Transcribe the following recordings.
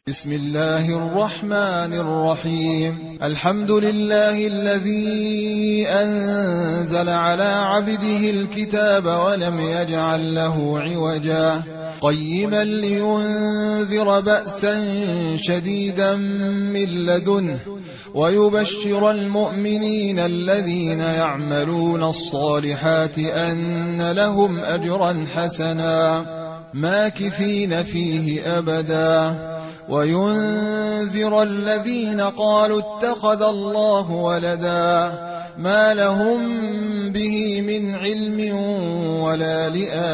بسم الله الرحمن الرحيم. الحمد لله الذي أنزل على عبده الكتاب ولم يجعل له عوجا قيما لينذر بأسا شديدا من لدنه ويبشر المؤمنين الذين يعملون الصالحات أن لهم أجرا حسنا ماكثين فيه أبدا وينذر الذين قالوا اتخذ الله ولدا ما لهم به من علم ولا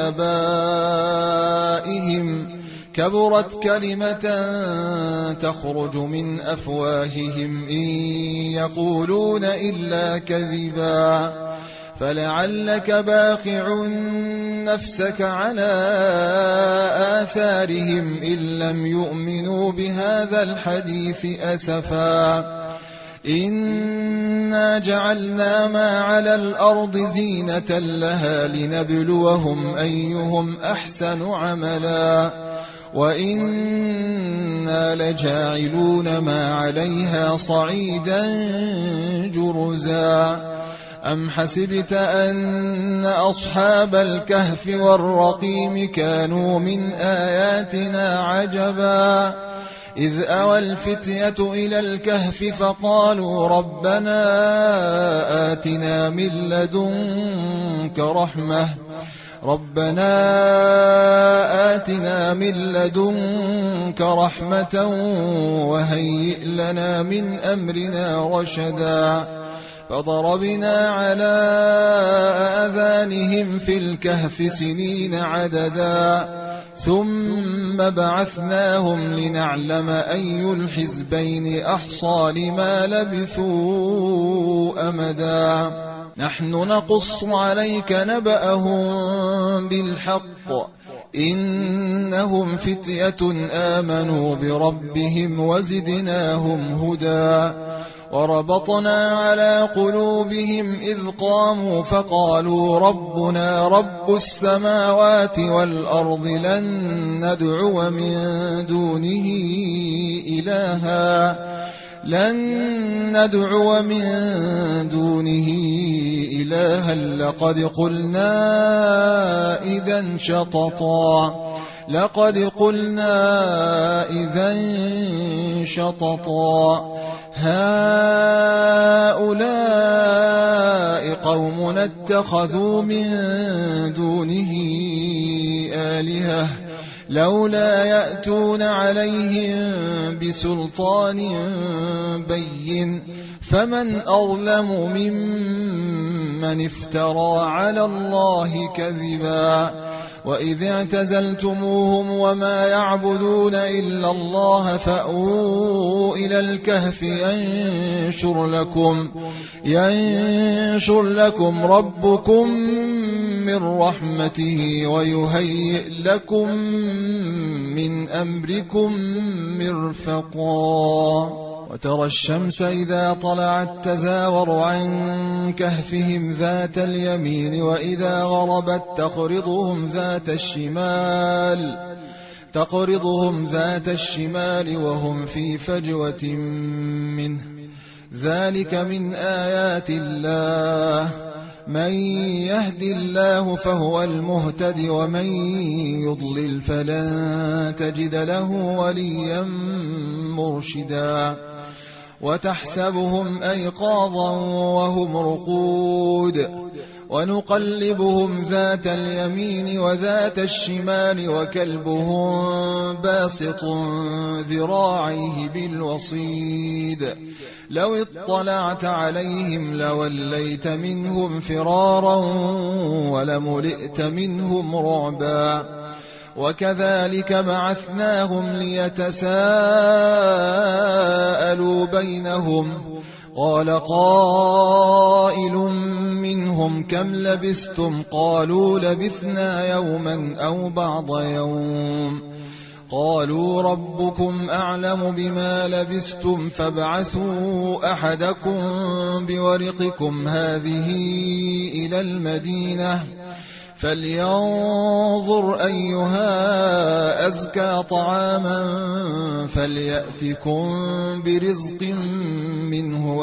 لآبائهم كبرت كلمة تخرج من أفواههم إن يقولون إلا كذبا فلعلك باخع نفسك على آثارهم إن لم يؤمنوا بهذا الحديث أسفا إنا جعلنا ما على الأرض زينة لها لنبلوهم أيهم أحسن عملا وإنا لجاعلون ما عليها صعيدا جرزا أم حسبت أن أصحاب الكهف والرقيم كانوا من آياتنا عجبا إذ أوى الفتية إلى الكهف فقالوا ربنا آتنا من لدنك رحمة وهيئ لنا من أمرنا رشدا فضربنا على آذانهم في الكهف سنين عددا ثم بعثناهم لنعلم أي الحزبين أحصى لما لبثوا أمدا نحن نقص عليك نبأهم بالحق إنهم فتية آمنوا بربهم وزدناهم هدى وربطنا على قلوبهم إذ قاموا فقالوا ربنا رب السماوات والأرض لن ندعو من دونه إلها لقد قلنا إذا شططا هؤلاء قومنا اتخذوا من دونه آلهة لولا يأتون عليهم بسلطان بين فمن أظلم ممن افترى على الله كذبا وإذ اعتزلتموهم وما يعبدون إلا الله فأووا إلى الكهف ينشر لكم ربكم من رحمته ويهيئ لكم من أمركم مرفقا وترى الشمس إذا طلعت تزاور عن كهفهم ذات اليمين وإذا غربت تقرضهم ذات الشمال وهم في فجوة منه ذلك من آيات الله من يهد الله فهو المهتد ومن يضلل فلن تجد له وليا مرشدا وتحسبهم أيقاظا وهم رقود ونقلبهم ذات اليمين وذات الشمال وكلبهم باسط ذراعيه بالوصيد لو اطلعت عليهم لوليت منهم فرارا ولملئت منهم رعبا وكذلك بعثناهم ليتساءلوا بينهم قال قائل منهم كم لبثتم قالوا لبثنا يوما أو بعض يوم قالوا ربكم أعلم بما لبثتم فابعثوا أحدكم بورقكم هذه إلى المدينة فلينظر أيها أزكى طعاما فليأتكم برزق منه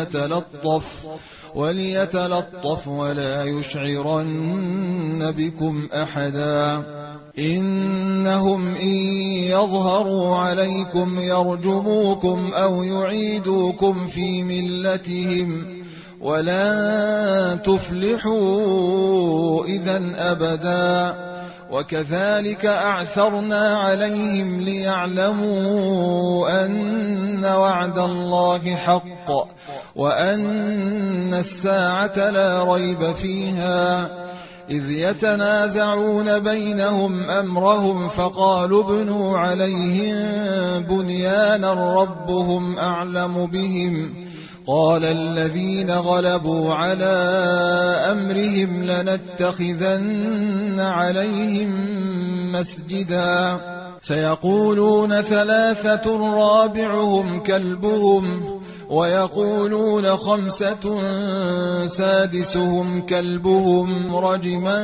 وليتلطف ولا يشعرن بكم أحدا إنهم إن يظهروا عليكم يرجموكم أو يعيدوكم في ملتهم ولن تفلحوا إذن أبدا وكذلك أعثرنا عليهم ليعلموا أن وعد الله حق وأن الساعة لا ريب فيها إذ يتنازعون بينهم أمرهم فقالوا ابنوا عليهم بنيانا ربهم أعلم بهم قال الذين غلبوا على أمرهم لنتخذن عليهم مسجدا سيقولون 3 رابعهم كلبهم ويقولون 5 سادسهم كلبهم رجما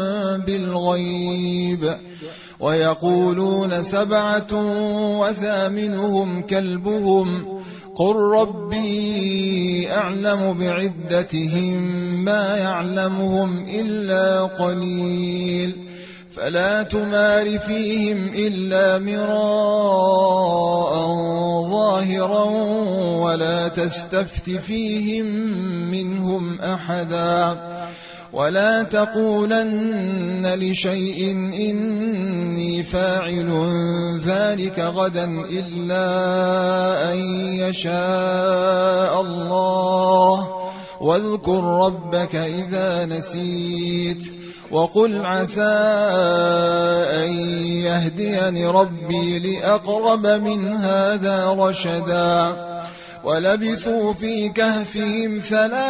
بالغيب ويقولون 7 وثامنهم كلبهم قل ربي أعلم بعدتهم ما يعلمهم إلا قليل فلا تمار فيهم إلا مراء ظاهرا ولا تستفت فيهم منهم أحدا ولا تقولن لشيء إني فاعل ذلك غدا إلا أن يشاء الله واذكر ربك إذا نسيت وقل عسى أن يهديني ربي لأقرب من هذا رشدا ولبثوا في كهفهم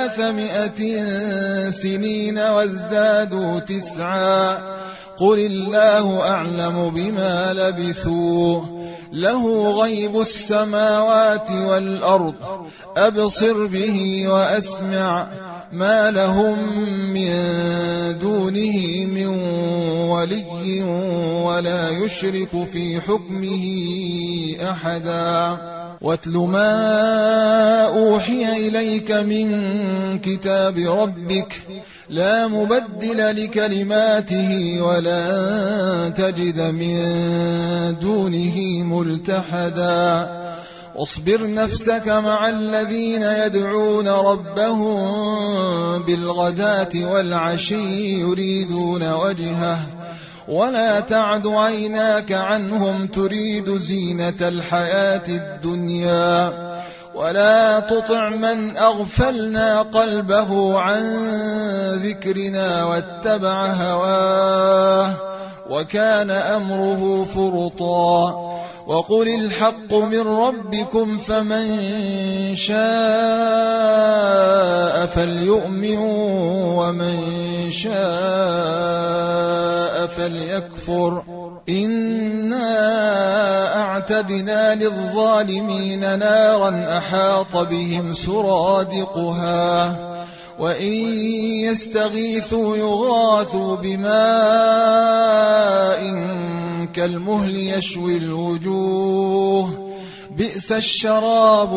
300 سنين وازدادوا 9 قل الله أعلم بما لبثوا له غيب السماوات والأرض أبصر به وأسمع ما لهم من دونه من ولي ولا يشرك في حكمه أحدا واتل ما أوحي إليك من كتاب ربك لا مبدل لكلماته ولا تجد من دونه ملتحدا واصبر نفسك مع الذين يدعون ربهم بالغداة والعشي يريدون وجهه ولا تعد عيناك عنهم تريد زينة الحياة الدنيا ولا تطع من أغفلنا قلبه عن ذكرنا واتبع هواه وكان أمره فرطا وقل الحق من ربكم فمن شاء فليؤمن ومن شاء فليكفر إنا أعتدنا للظالمين نارا أحاط بهم سرادقها وإن يستغيثوا يغاثوا بماء كالمهل يشوي الوجوه بئس الشراب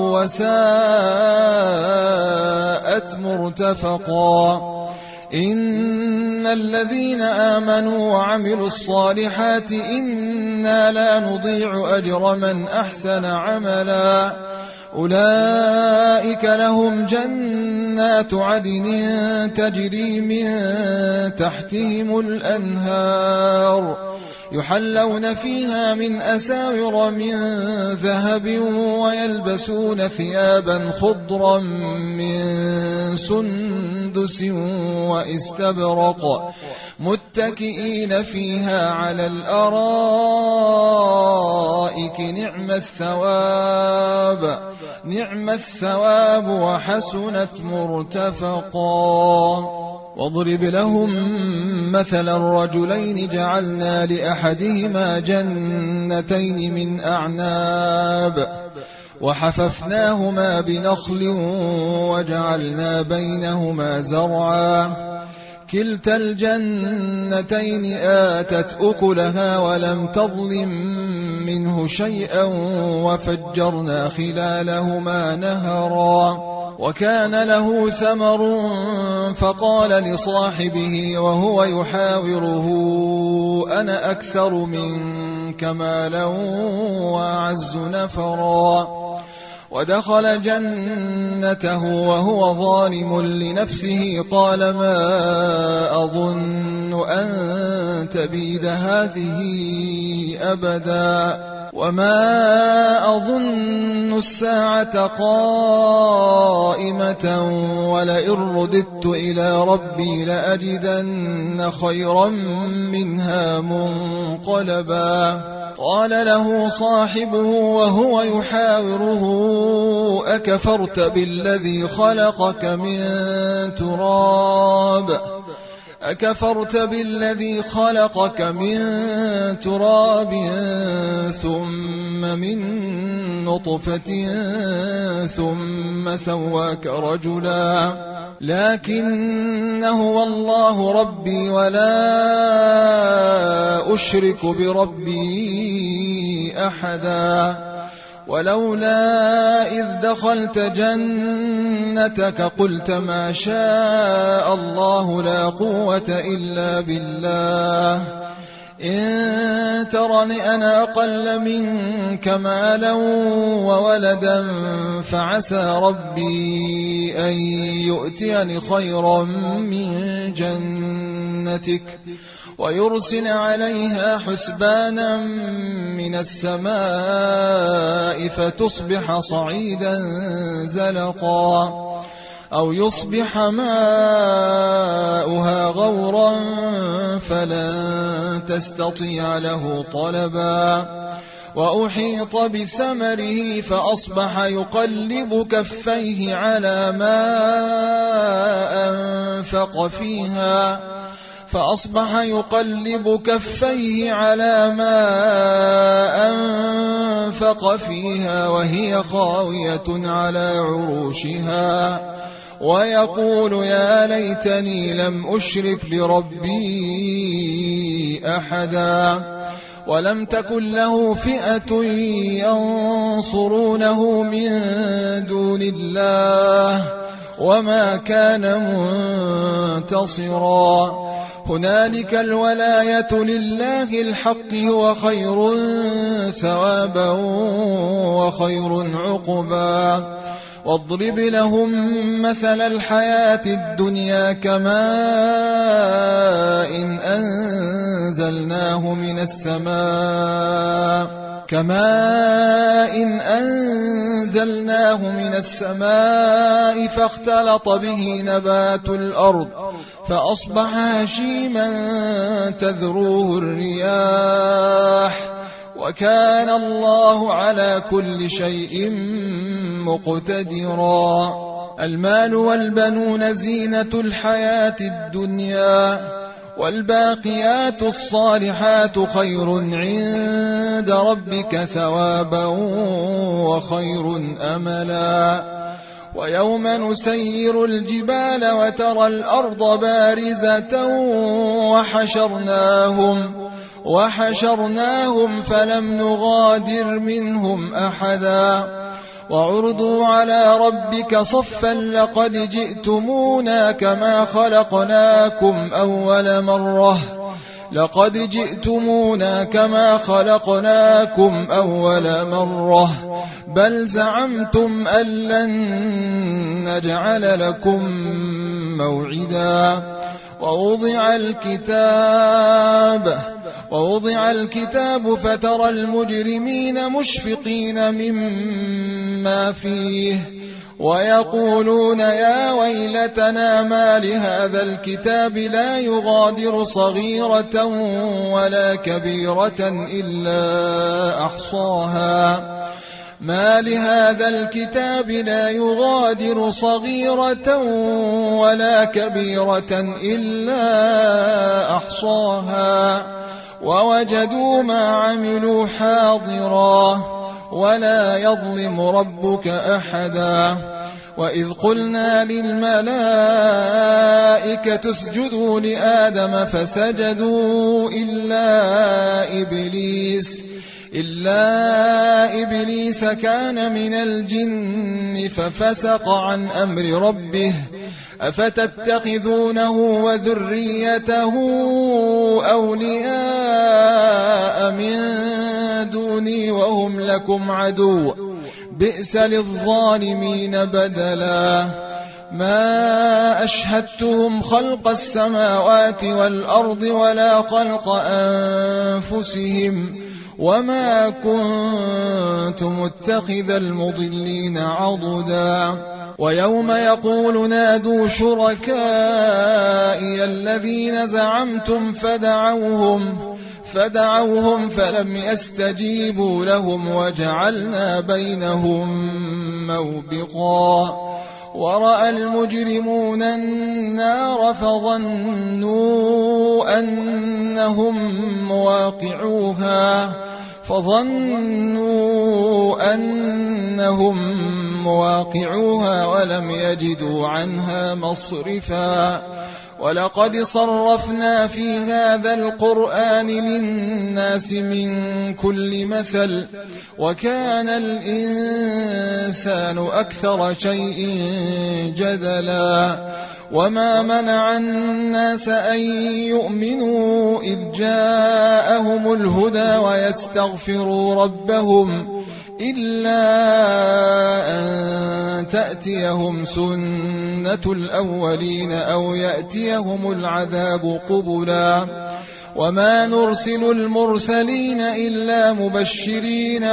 وساءت مرتفقا إن الذين آمنوا وعملوا الصالحات إنا لا نضيع أجر من أحسن عملا أولئك لهم جنات عدن تجري من تحتهم الأنهار يحلون فيها من أساور من ذهب ويلبسون ثيابا خضرا من سندس واستبرق متكئين فيها على الأرائك نعم الثواب وحسنت مرتفقا واضرب لهم مثل الرجلين جعلنا لأحدهما جنتين من أعناب وحففناهما بنخل وجعلنا بينهما زرعا كلتا الجنتين آتت أكلها ولم تظلم منه شيئا وفجرنا خلالهما نهرا وكان له ثمر فقال لصاحبه وهو يحاوره أنا أكثر منك مالا وأعز نفرا ودخل جنته وهو ظالم لنفسه قال ما أظن أن تبيد هذه أبدا وما أظن الساعة قائمة ولئن رددت إلى ربي لأجدن خيرا منها منقلبا قال له صاحبه وهو يحاوره أكفرت بالذي خلقك من تراب ثم من نطفة ثم سواك رجلا لكن هو الله ربي ولا أشرك بربي أحدا ولولا إذ دخلت جنتك قلت ما شاء الله لا قوة إلا بالله إن ترني أنا أقل منك مالا وولدا فعسى ربي أن يؤتيني خيرا من جنتك ويرسل عليها حسبانا من السماء فتصبح صعيدا زلقا أو يصبح ماؤها غورا فلن تستطيع له طلبا وأحيط بثمره فأصبح يقلب كفيه على ما أنفق فيها وهي خاوية على عروشها ويقول يا ليتني لم أشرك بربي أحدا ولم تكن له فئة ينصرونه من دون الله وما كان منتصرا هنالك الولاية لله الحق هو خير ثوابا وخير عقبا واضرب لهم مثل الحياة الدنيا كماء أنزلناه من السماء فاختلط به نبات الأرض فأصبح هشيما تذروه الرياح وكان الله على كل شيء مقتدرا المال والبنون زينة الحياة الدنيا والباقيات الصالحات خير عند ربك ثوابا وخير أملا ويوم نسير الجبال وترى الأرض بارزة وحشرناهم فلم نغادر منهم أحدا وعرضوا على ربك صفا لقد جئتمونا كما خلقناكم أول مرة بل زعمتم أن لن نجعل لكم موعدا ووضع الكتاب فترى المجرمين مشفقين مما فيه ويقولون يا ويلتنا ما لهذا الكتاب لا يغادر صغيرة ولا كبيرة إلا أحصاها ووجدوا ما عملوا حاضرا ولا يظلم ربك أحدا وإذ قلنا للملائكة اسجدوا لآدم فسجدوا إلا إبليس كان من الجن ففسق عن أمر ربه أفتتخذونه وذريته أولياء من دوني وهم لكم عدو بئس للظالمين بدلا ما أشهدتهم خلق السماوات والأرض ولا خلق أنفسهم وما كنت متخذ المضلين عضدا ويوم يقول نادوا شركائي الذين زعمتم فدعوهم فلم يستجيبوا لهم وجعلنا بينهم موبقا ورأى المجرمون النار فظنوا أنهم مواقعوها ولم يجدوا عنها مصرفا ولقد صرفنا في هذا القرآن للناس من كل مثل وكان الإنسان أكثر شيء جدلا وما منع الناس أن يؤمنوا إذ جاءهم الهدى ويستغفروا ربهم إلا أن تأتيهم سنة الأولين أو يأتيهم العذاب قبلا وما نرسل المرسلين إلا مبشرين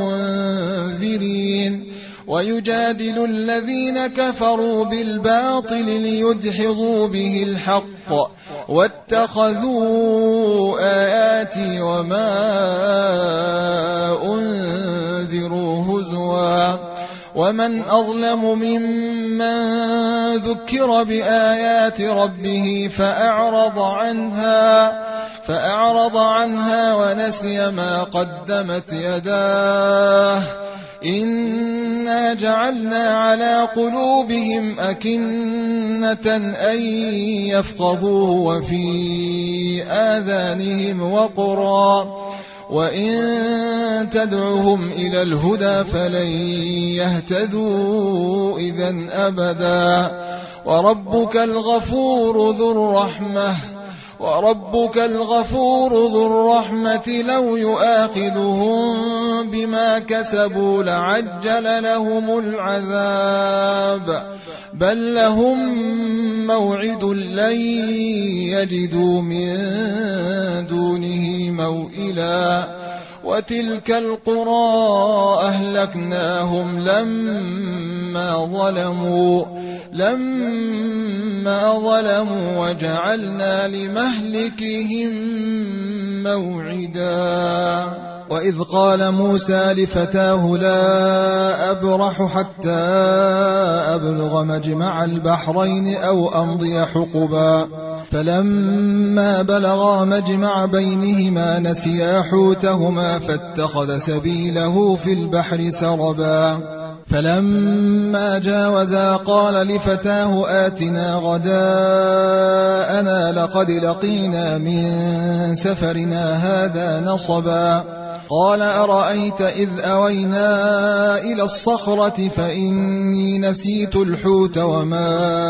ومنذرين ويجادل الذين كفروا بالباطل ليدحضوا به الحق واتخذوا آياتي وما أنذروا هزوا ومن أظلم ممن ذكر بآيات ربه فأعرض عنها ونسي ما قدمت يداه إنا جعلنا على قلوبهم أكنة أن يفقهوه وفي آذانهم وقرا وإن تدعهم إلى الهدى فلن يهتدوا إذن أبدا وربك الغفور ذو الرحمة لو يؤاخذهم بما كسبوا لعجل لهم العذاب بل لهم موعد لن يجدوا من دونه موئلا وتلك القرى أهلكناهم لما ظلموا وجعلنا لمهلكهم موعدا وإذ قال موسى لفتاه لا أبرح حتى أبلغ مجمع البحرين أو أمضي حقبا فلما بلغا مجمع بينهما نسيا حوتهما فاتخذ سبيله في البحر سربا فلما جاوزا قال لفتاه آتنا غداءنا لقد لقينا من سفرنا هذا نصبا قال أرأيت إذ أوينا إلى الصخرة فإني نسيت الحوت وما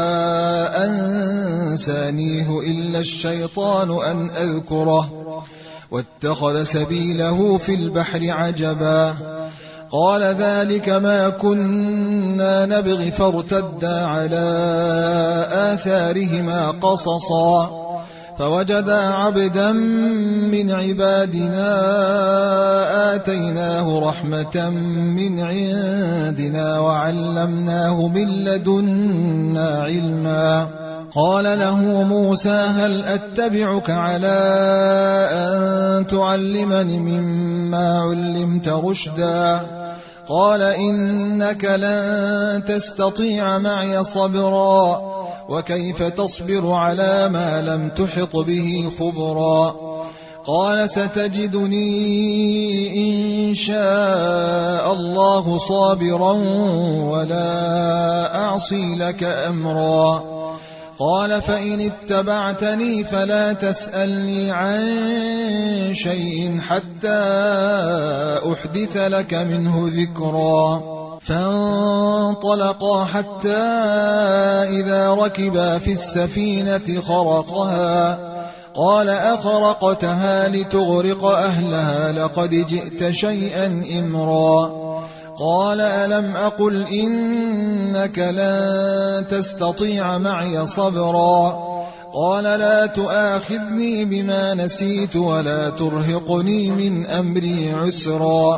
أنسانيه إلا الشيطان أن أذكره واتخذ سبيله في البحر عجبا قال ذلك ما كنا نبغي فارتدا على آثارهما قصصا فوجدا عبدا من عبادنا آتيناه رحمة من عندنا وعلمناه من لدنا علما قال له موسى هل أتبعك على أن تعلمني مما علمت رشدا قال إنك لن تستطيع معي صبرا وكيف تصبر على ما لم تحط به خبرا قال ستجدني إن شاء الله صابرا ولا أعصي لك أمرا. قال فإن اتبعتني فلا تسألني عن شيء حتى أحدث لك منه ذكرا. فانطلقا حتى إذا ركبا في السفينة خرقها قال أخرقتها لتغرق أهلها لقد جئت شيئا إمرا. قال ألم أقل إنك لن تستطيع معي صبرا. قال لا تؤاخذني بما نسيت ولا ترهقني من أمري عسرا.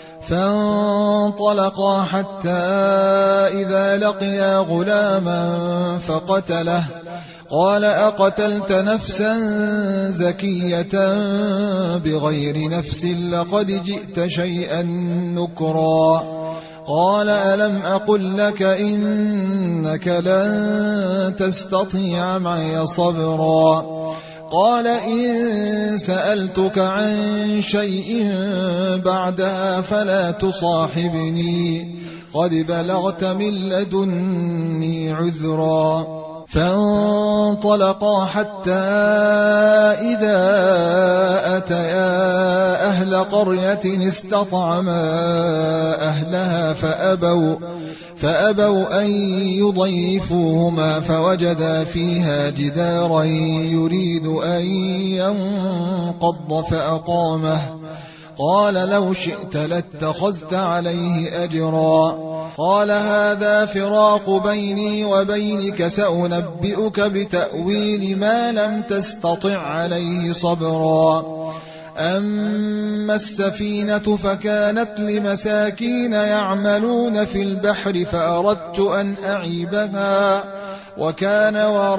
فانطلقا حتى إذا لقيا غلاما فقتله. قال أقتلت نفسا زكية بغير نفس لقد جئت شيئا نكرا. قال ألم أقل لك إنك لن تستطيع معي صبرا. قال إن سألتك عن شيء بعدها فلا تصاحبني قد بلغت من لدني عذرا. فانطلقا حتى إذا أتيا أهل قرية استطعما أهلها فأبوا أن يضيفوهما فوجدا فيها جدارا يريد أن ينقض فأقامه. قال لو شئت لاتخذت عليه أجرا. قال هذا فراق بيني وبينك سأنبئك بتأويل ما لم تستطع عليه صبرا. أما السفينة فكانت لمساكين يعملون في البحر فأردت أن أعيبها وكان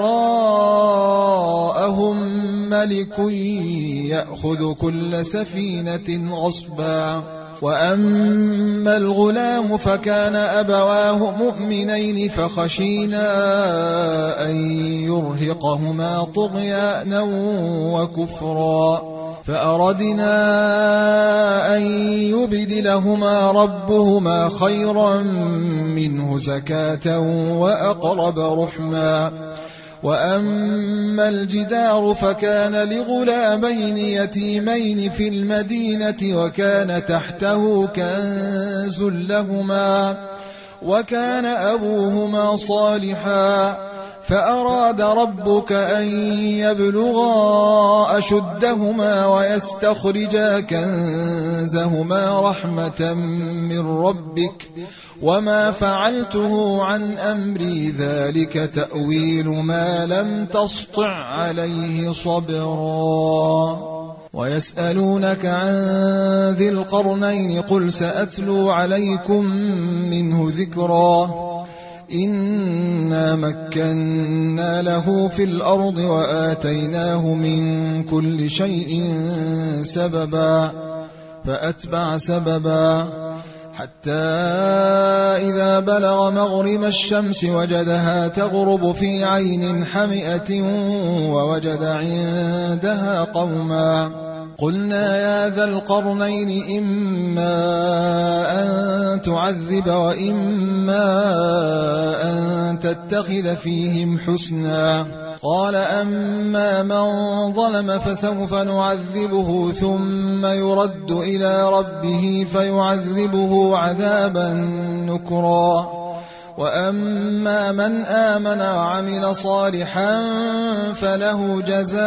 وراءهم ملك يأخذ كل سفينة غصبا. وأما الغلام فكان أبواه مؤمنين فخشينا أن يرهقهما طغيانا وكفرا فأردنا أن يبدلهما ربهما خيرا منه زكاة وأقرب رحما. وأما الجدار فكان لغلامين يتيمين في المدينة وكان تحته كنز لهما وكان أبوهما صالحا فأراد ربك أن يبلغا أشدهما ويستخرجا كنزهما رحمة من ربك وما فعلته عن أمري ذلك تأويل ما لم تسطع عليه صبرا. ويسألونك عن ذي القرنين قل سأتلو عليكم منه ذكرا. إنا مكنا له في الأرض وآتيناه من كل شيء سببا فأتبع سببا حتى إذا بلغ مغرب الشمس وجدها تغرب في عين حمئة ووجد عندها قوما. قلنا يا ذا القرنين إما أن تعذب وإما أن تتخذ فيهم حسنا. قال أما من ظلم فسوف نعذبه ثم يرد إلى ربه فيعذبه عذابا نكرا. وأما من آمن وعمل صالحا فله جزاء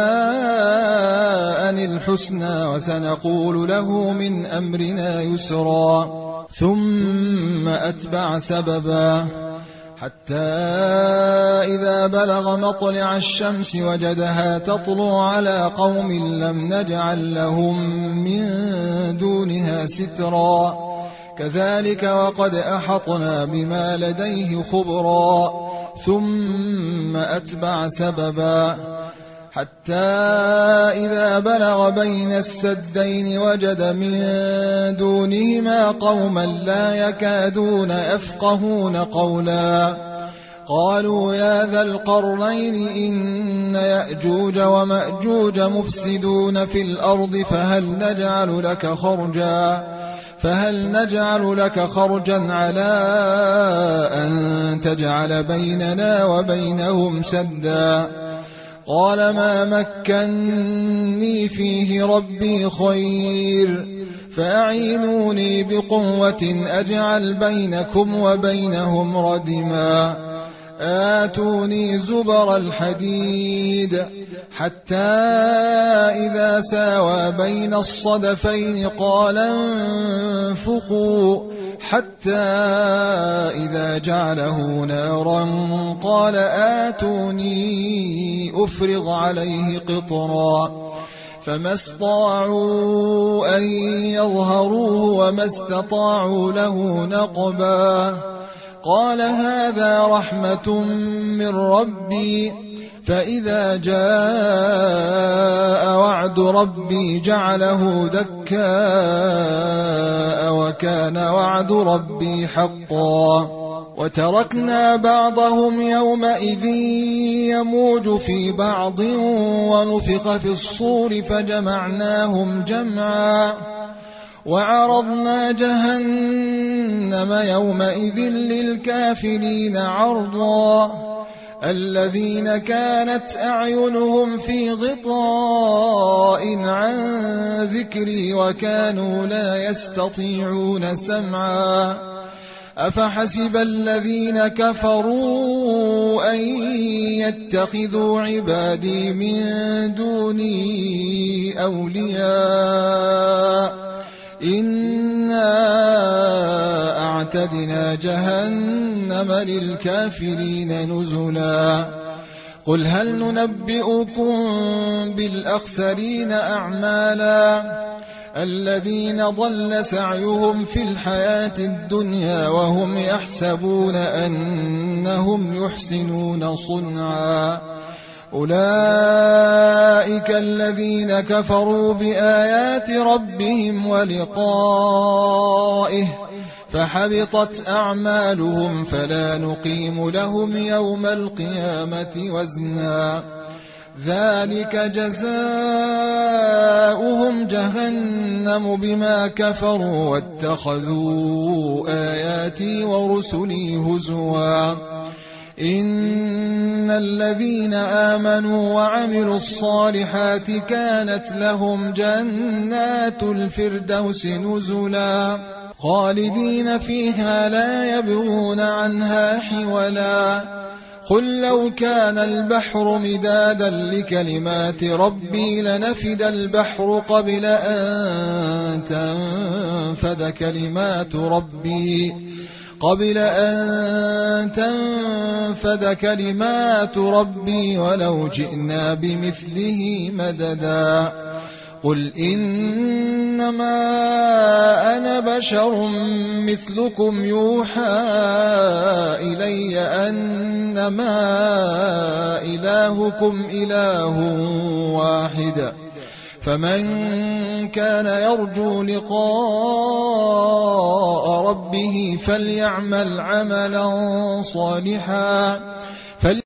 الحسنى وسنقول له من أمرنا يسرا. ثم أتبع سببا حتى إذا بلغ مطلع الشمس وجدها تطلع على قوم لم نجعل لهم من دونها سترا. كذلك وقد أحطنا بما لديه خبرا. ثم أتبع سببا حتى إذا بلغ بين السدين وجد من دونهما قوما لا يكادون يفقهون قولا. قالوا يا ذا القرنين إن يأجوج ومأجوج مفسدون في الأرض فهل نجعل لك خرجا على أن تجعل بيننا وبينهم سدا قال ما مكني فيه ربي خير فأعينوني بقوة أجعل بينكم وبينهم ردما آتوني زبر الحديد حتى إذا ساوى بين الصدفين قال انفخوا حتى إذا جعله نارا قال آتوني أفرغ عليه قطرا فما استطاعوا أن يظهروه وما استطاعوا له نقبا قال هذا رحمة من ربي فإذا جاء وعد ربي جعله دكاء وكان وعد ربي حقا وتركنا بعضهم يومئذ يموج في بعض ونفخ في الصور فجمعناهم جمعا وعرضنا جهنم يومئذ للكافرين عرضا الذين كانت أعينهم في غطاء عن ذكري وكانوا لا يستطيعون سمعا أفحسب الذين كفروا أن يتخذوا عبادي من دوني أولياء إنا أعتدنا جهنم للكافرين نزلا قل هل ننبئكم بالأخسرين أعمالا الذين ضل سعيهم في الحياة الدنيا وهم يحسبون أنهم يحسنون صنعا أولئك الذين كفروا بآيات ربهم ولقائه فحبطت أعمالهم فلا نقيم لهم يوم القيامة وزنا ذلك جزاؤهم جهنم بما كفروا واتخذوا آياتي ورسلي هزوا إن الذين آمنوا وعملوا الصالحات كانت لهم جنات الفردوس نزلا خالدين فيها لا يبغون عنها حولا قل لو كان البحر مدادا لكلمات ربي لنفد البحر قبل أن تنفد كلمات ربي ولو جئنا بمثله مددا قل إنما أنا بشر مثلكم يوحى إلي أنما إلهكم إله واحد فمن كان يرجو لقاء ربه فليعمل عملا صالحا